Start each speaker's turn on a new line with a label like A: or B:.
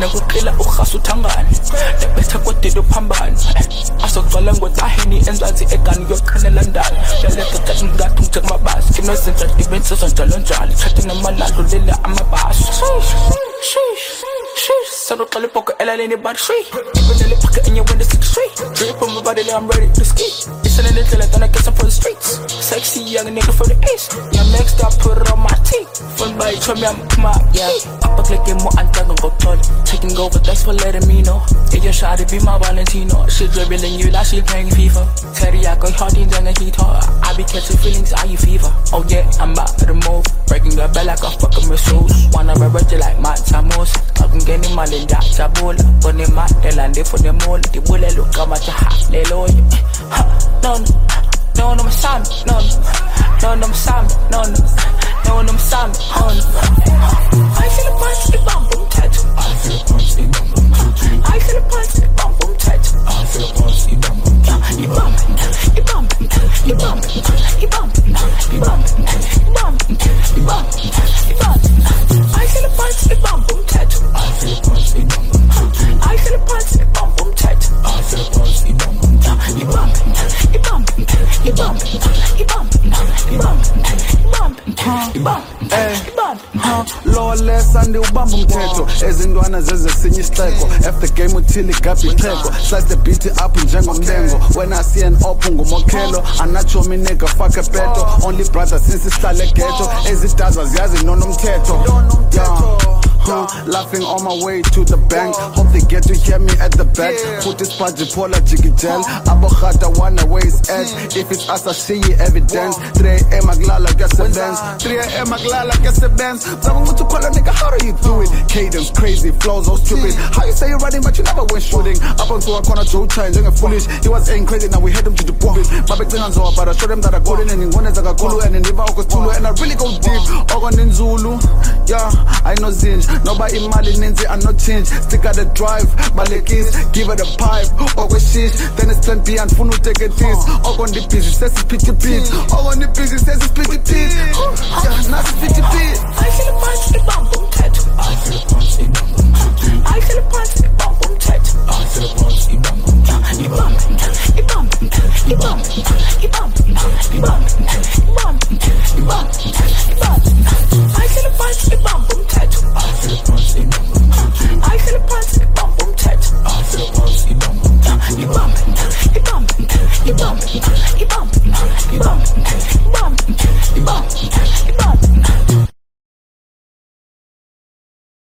A: nakuqila urhasu uthangane ndabetha kodide uphambane asogcwala ngotahini enzansi egani yoqhanela ndala yaletha tathi ngathi ngithe kumabasi kinozinto dibensizwa njalo njalo thathe namalalo lela amabhasi Saddle call poke elalini bad free. Even the pocket in your window 63. Drip on my body, I'm ready to ski. Listen in the tail, then I guess I'm for the streets. Sexy young nigga for the east. Now next I put it on my teeth. Fun by tell me I'm my yeah. Up a click in more and go tall. Taking over, thanks for letting me know. Yeah, you shot to be my Valentino. She dribbling you like she playing FIFA. Teriyaki hot in the heater. I be catching feelings, are you fever? Oh yeah, I'm about to move. Breaking the bell like a fucking masseuse. Wanna revert you like my Samos. I can get him all in that tabula. Put him out there and they for the mole. The bullet look come at your hat. They low you. No, I'm Sam. No, I'm Sam. No, I'm Sam. I feel a punch, the bum boom tattoo. I feel a punch, the bum boom tattoo. I feel a punch, the bum boom tattoo. I feel a punch, the bum boom tattoo. You bum, you bum, you bum, you bum, you bum, you bum, you bum, you bum. I feel a punch, the bum boom tattoo. I feel a punch, the bum boom tattoo. I feel a punch, the bum boom tattoo. I feel a punch, the bum boom tattoo. You bum, you bum, you bum, you bum, you bum, you bum, you bum.
B: Lawless and ubamba umthetho ezindwana zezesinye isixeko after game uthili gabi ixhego slice the beat up njengomlengo when I see an op ngumokhelo anachomi nigga fuck a beto only brother since isihlale ghetto ezidaza ziyazi nonomthetho laughing on my way to the bank hope they get to hear me at the back put this party pola jiggy gel abokhata wanna waste edge if it's us I see evidence 3 AM aglala gasebenz 3 AM aglala gasebenz Zabangu to call a nigga how do you do it cadence crazy flows all stupid how you say you're running but you never went shooting up onto a corner Joe Chine doing foolish he was saying crazy now we head him to the bombing babek zinganzo but I showed him that I got in and ngone zakakulu and ndiva ukustulu and I really go deep ogon inzulu yeah I know zinj noba imali ninzi I no change stick at the drive balekis give it a pipe okwe then it's plan B and funu take it this ogon the busy says it's pitty beat ogon the busy says it's pitty beat yeah not pitty beat
A: I feel a punch the bum boom tattoo
B: I feel a punch the bum boom tattoo
A: I feel a punch the bum boom tattoo
B: I feel a punch the bum boom tattoo
A: you bum you bum you bum you bum you bum you bum you bum you bum